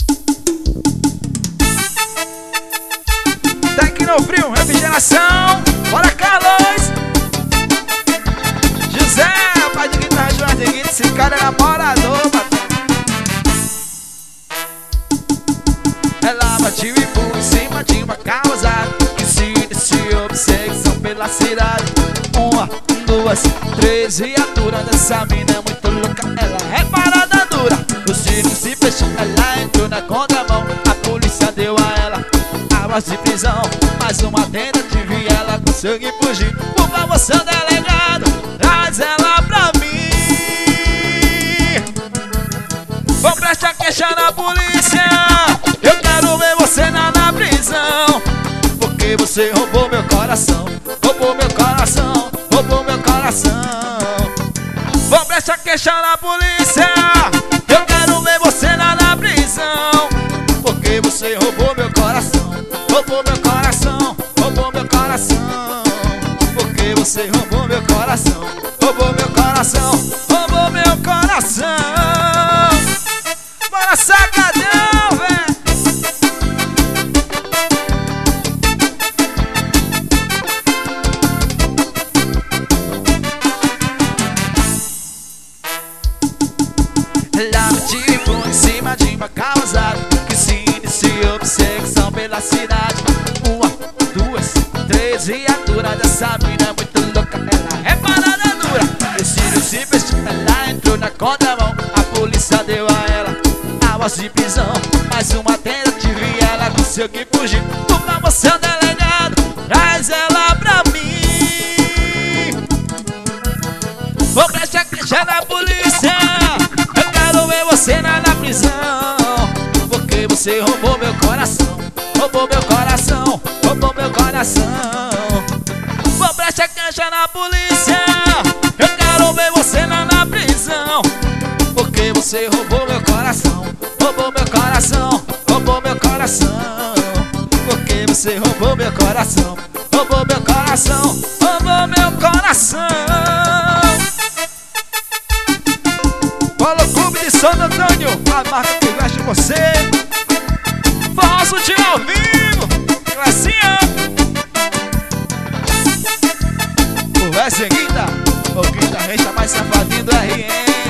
Tecnofrio, refrigeração. Bora, Carlos. José, pai de guitarra, João de guitarra. Esse cara é namorador, ela bateu e pulou em cima de uma causa que se iniciou obsessão pela cidade. 1, 2, 3 viaturas dessa mina é muito louca. Ela é parada dura, o cílio se fechou. Ela entrou na contramão, a polícia deu a ela a voz de prisão. Mais uma tentativa e ela conseguiu fugir. Por favor, seu delegado, traz ela pra mim. Vou prestar queixa na polícia. Eu quero ver você na prisão, porque você roubou meu coração. Roubou meu coração, roubou meu coração. Vou prestar queixa na polícia. Eu quero ver você na prisão, porque você roubou meu coração. Roubou meu coração, roubou meu coração. Porque você roubou meu coração. Roubou meu coração, roubou meu coração. Bora, Sacadão, velho. Ela bateu em cima de uma causa que se iniciou obsessão pela cidade. 1, 2, 3 viaturas dessa mina é muito louca. Ela é parada dura, o cílio se fechou. Ela entrou na contramão, a polícia deu a ela a voz de prisão. Mais uma tentativa e ela conseguiu fugir. Por favor, seu delegado, traz ela pra mim. Vou prestar queixa na polícia. Eu quero ver você na prisão, porque você roubou meu coração. Roubou meu coração, roubou meu coração. Vou prestar queixa na polícia. Eu quero ver você na prisão, porque você roubou meu coração. Roubou meu coração, roubou meu coração. Porque você roubou meu coração. Roubou meu coração, roubou meu coração. Polo Clube de Santo Antônio, a marca que veste você. Falso de ao vivo, Classinha. O Wesley Guita, o guitarrista mais safadinho do RM.